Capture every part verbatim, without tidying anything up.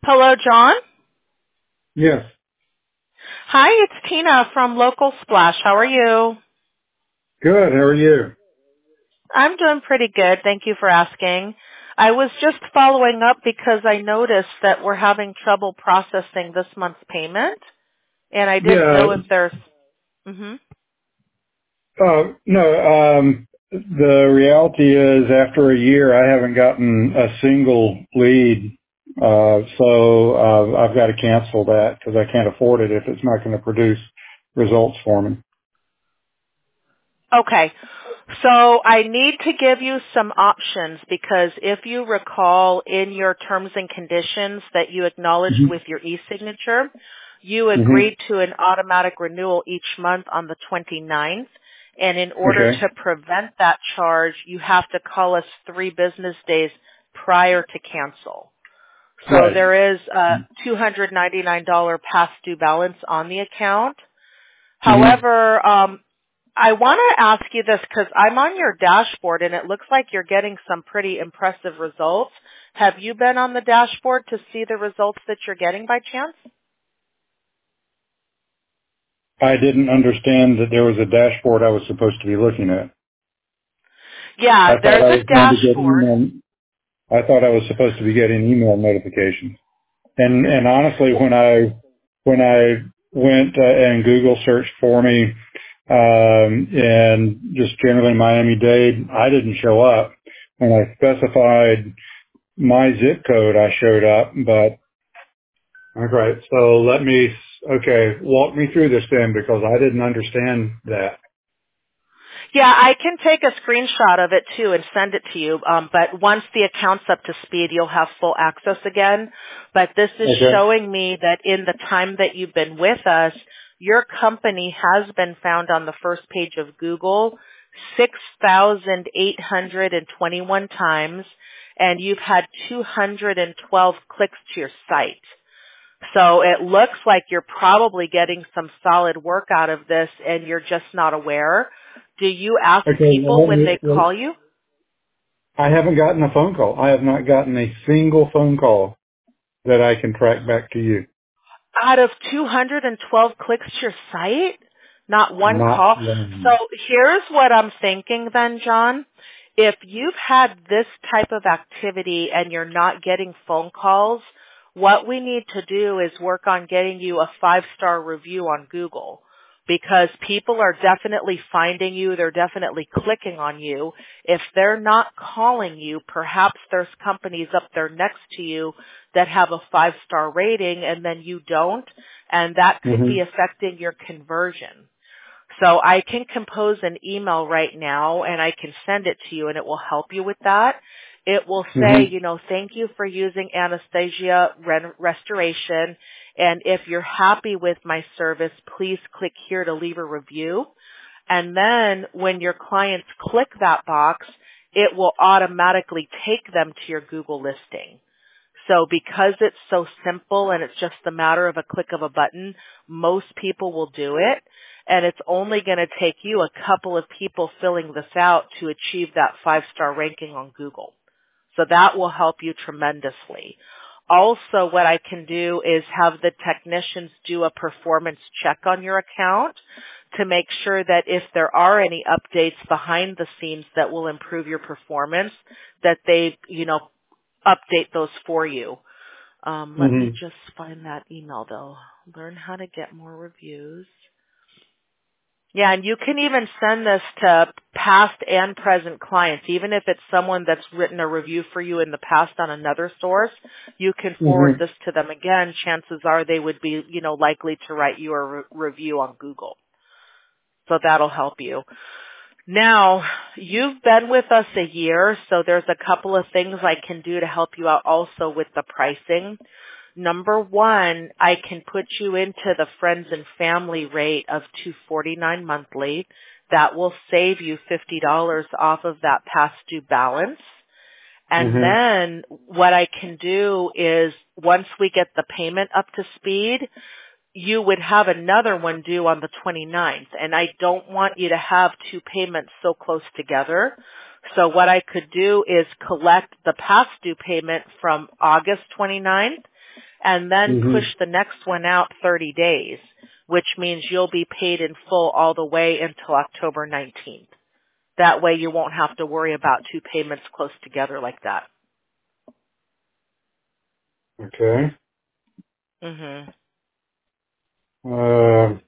Hello, John. Yes. Hi, it's Tina from Local Splash. How are you? Good. How are you? I'm doing pretty good. Thank you for asking. I was just following up because I noticed that we're having trouble processing this month's payment, and I didn't Yeah. know if there's... Mm-hmm. Uh, no, um, the reality is after a year, I haven't gotten a single lead. Uh, so, uh, I've got to cancel that because I can't afford it if it's not going to produce results for me. Okay. So I need to give you some options because if you recall in your terms and conditions that you acknowledged hmm with your e-signature, you hmm agreed to an automatic renewal each month on the twenty-ninth. And in order Okay. to prevent that charge, you have to call us three business days prior to cancel. So Right. there is a two hundred ninety-nine dollars past due balance on the account. hmm However, um, I want to ask you this because I'm on your dashboard and it looks like you're getting some pretty impressive results. Have you been on the dashboard to see the results that you're getting by chance? I didn't understand that there was a dashboard I was supposed to be looking at. Yeah, I thought there's I a was going to get dashboard. email. I thought I was supposed to be getting email notifications. And and honestly, when I when I went uh, and Google searched for me, um, and just generally Miami-Dade, I didn't show up. When I specified my zip code, I showed up. But okay, so let me okay walk me through this then because I didn't understand that. Yeah, I can take a screenshot of it too and send it to you. Um, but once the account's up to speed, you'll have full access again. But this is Okay. showing me that in the time that you've been with us, your company has been found on the first page of Google six thousand eight hundred twenty-one times, and you've had two hundred twelve clicks to your site. So it looks like you're probably getting some solid work out of this and you're just not aware. Do you ask Okay. Well, people let when me, they well, call you? I haven't gotten a phone call. I have not gotten a single phone call that I can track back to you. Out of two hundred twelve clicks to your site? Not one Not call. So one. here's what I'm thinking then, John. If you've had this type of activity and you're not getting phone calls, what we need to do is work on getting you a five-star review on Google. Because people are definitely finding you, they're definitely clicking on you. If they're not calling you, perhaps there's companies up there next to you that have a five-star rating and then you don't, and that could hmm be affecting your conversion. So I can compose an email right now and I can send it to you and it will help you with that. It will hmm say, you know, thank you for using Anastasia Ren- Restoration. And if you're happy with my service, please click here to leave a review. And then when your clients click that box, it will automatically take them to your Google listing. So because it's so simple and it's just a matter of a click of a button, most people will do it. And it's only going to take you a couple of people filling this out to achieve that five-star ranking on Google. So that will help you tremendously. Also, what I can do is have the technicians do a performance check on your account to make sure that if there are any updates behind the scenes that will improve your performance, that they, you know, update those for you. Um, let hmm me just find that email though. Learn how to get more reviews. Yeah, and you can even send this to past and present clients. Even if it's someone that's written a review for you in the past on another source, you can hmm forward this to them again. Chances are they would be, you know, likely to write you a re- review on Google. So that'll help you. Now, you've been with us a year, so there's a couple of things I can do to help you out also with the pricing. Number one, I can put you into the friends and family rate of two hundred forty-nine dollars monthly. That will save you fifty dollars off of that past due balance. And hmm then what I can do is once we get the payment up to speed, you would have another one due on the twenty-ninth. And I don't want you to have two payments so close together. So what I could do is collect the past due payment from August twenty-ninth and then Mm-hmm. push the next one out thirty days, which means you'll be paid in full all the way until October nineteenth. That way you won't have to worry about two payments close together like that. Okay. Mhm. Uh,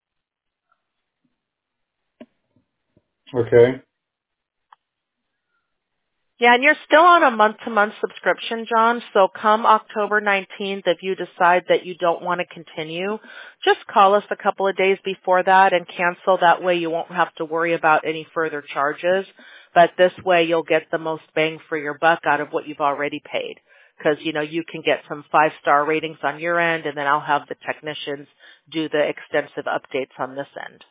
okay. Yeah, and you're still on a month-to-month subscription, John, so come October nineteenth, if you decide that you don't want to continue, just call us a couple of days before that and cancel. That way you won't have to worry about any further charges, but this way you'll get the most bang for your buck out of what you've already paid. Because, you know, you can get some five-star ratings on your end, and then I'll have the technicians do the extensive updates on this end.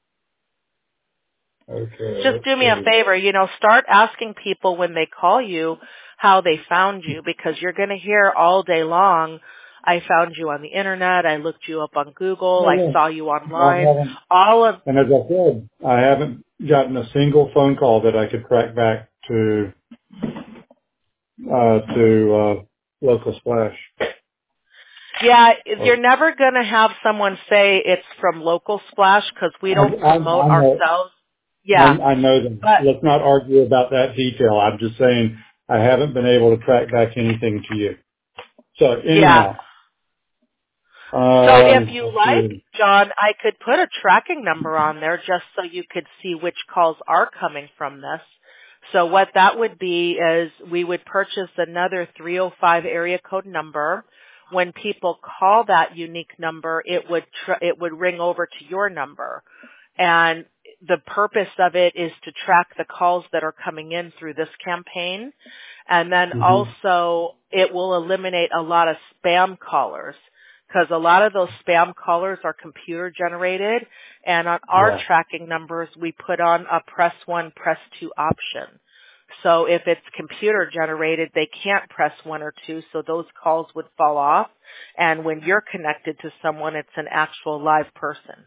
Okay. Just Let's do me a see. favor, you know, start asking people when they call you how they found you, because you're going to hear all day long, I found you on the internet, I looked you up on Google, Oh, I yeah. saw you I online. haven't, All of, and as I said, I haven't gotten a single phone call that I could track back to, uh, to, uh, Local Splash. yeah, Oh, you're never going to have someone say it's from Local Splash, because we I, don't I, promote I know, ourselves. I, Yeah, I know that. but Let's not argue about that detail. I'm just saying I haven't been able to track back anything to you. So yeah. anyhow, So if um, you let's like, see. John, I could put a tracking number on there just so you could see which calls are coming from this. So what that would be is we would purchase another three oh five area code number. When people call that unique number, it would tr- it would ring over to your number. And the purpose of it is to track the calls that are coming in through this campaign. And then hmm also it will eliminate a lot of spam callers, because a lot of those spam callers are computer generated, and on our Yeah. tracking numbers we put on a press one, press two option. So if it's computer generated, they can't press one or two, so those calls would fall off. And when you're connected to someone, it's an actual live person.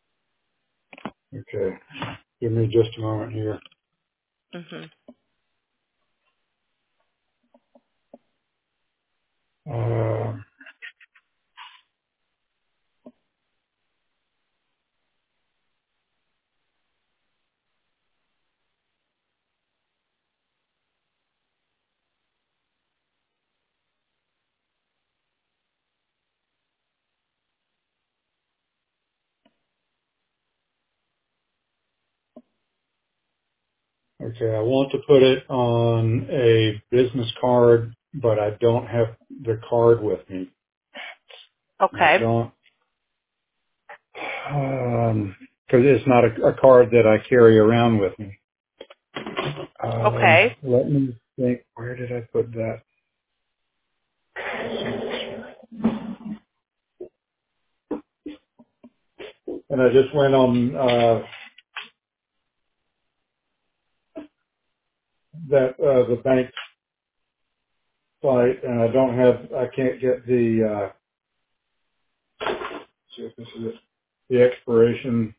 Okay. Give me just a moment here. hmm Uh, okay. I want to put it on a business card, but I don't have the card with me. And I Okay. don't, um, cause it's not a, a card that I carry around with me. Um, Okay. let me think. Where did I put that? And I just went on uh, that uh, the bank site, and I don't have. I can't get the. Uh, see if this is it. The expiration.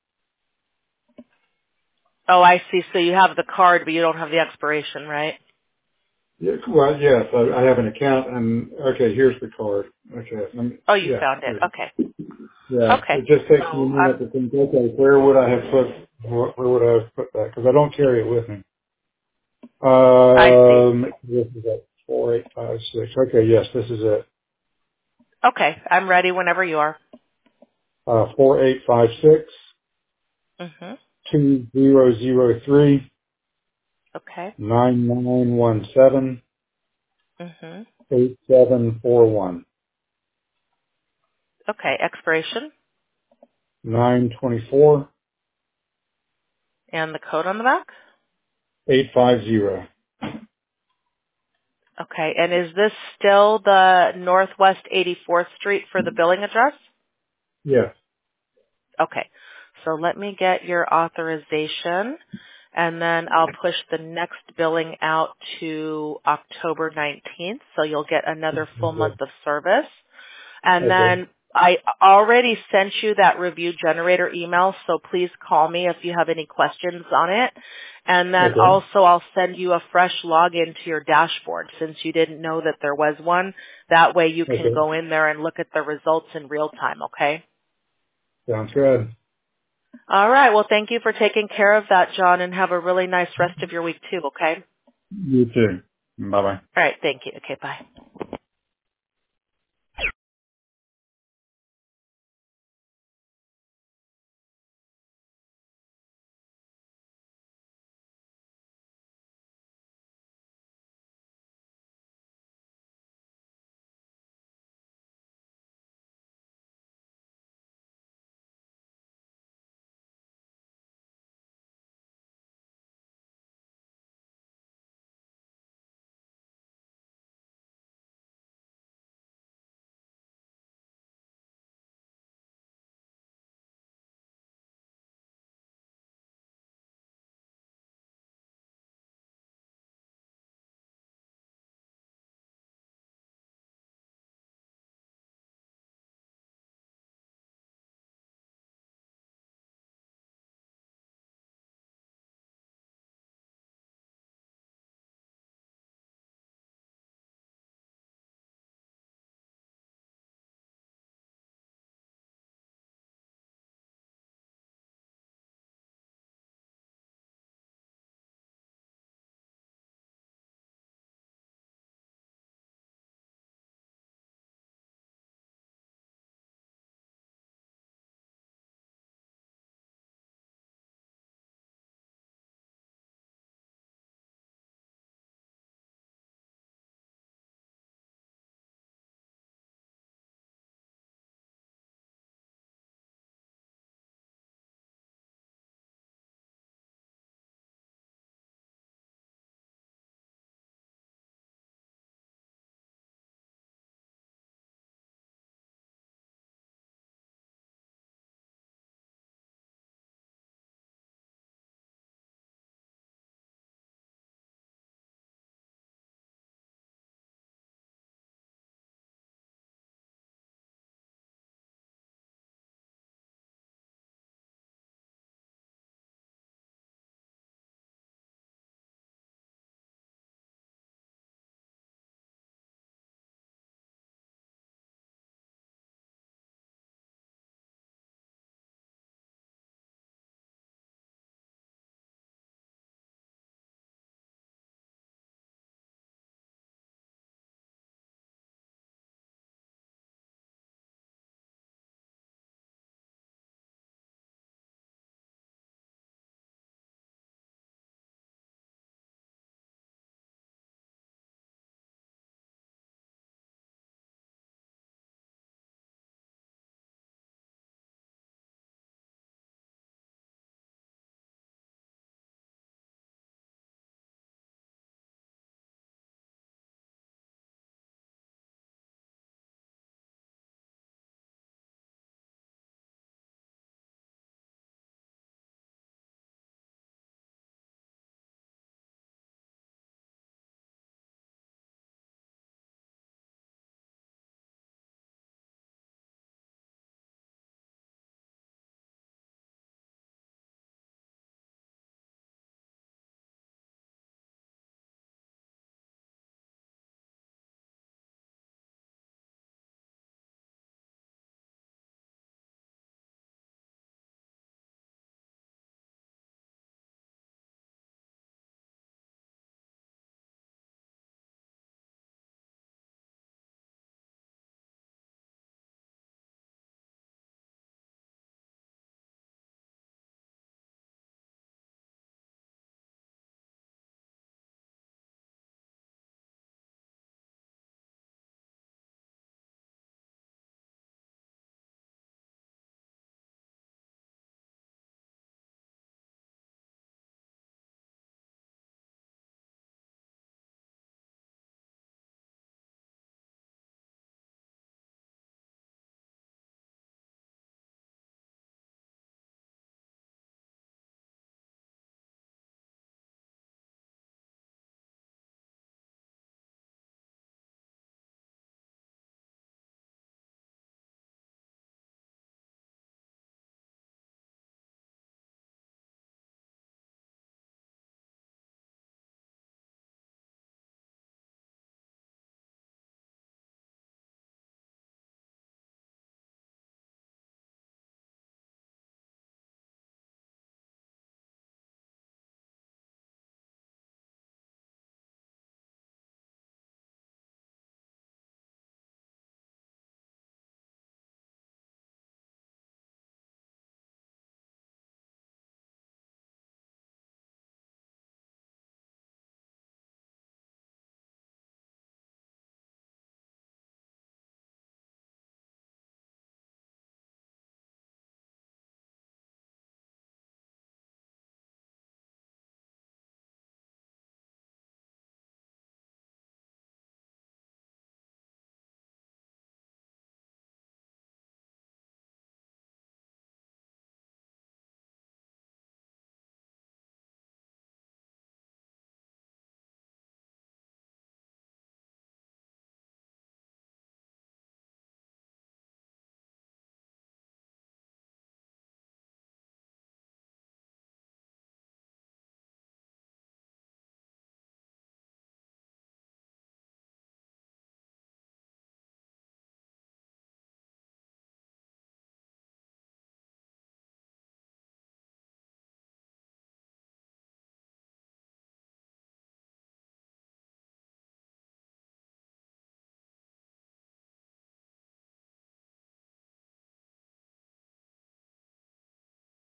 Oh, I see. So you have the card, but you don't have the expiration, right? Yeah, well, yes, I, I have an account, and okay, here's the card. Okay, let me, Oh, you yeah, found it. here. Okay. Yeah, Okay. it just takes me a So minute um, to think. Okay, where would I have put? Where, where would I have put that? Because I don't carry it with me. I see. Um, this is at four eight five six. Okay, yes, this is it. Okay. I'm ready whenever you are. Uh, four eight five six hmm two zero zero three Okay. nine nine one seven hmm eight seven four one Okay. Expiration nine twenty four and the code on the back. eight five zero. Okay. And is this still the Northwest eighty-fourth Street for the billing address? Yes. Okay. So let me get your authorization, and then I'll push the next billing out to October nineteenth, so you'll get another full Okay. month of service. And Okay. then I already sent you that review generator email, so please call me if you have any questions on it. And then Okay. also I'll send you a fresh login to your dashboard since you didn't know that there was one. That way you can Okay. go in there and look at the results in real time, okay? Sounds good. All right. Well, thank you for taking care of that, John, and have a really nice rest of your week too, okay? You too. Bye bye. All right. Thank you. Okay, bye.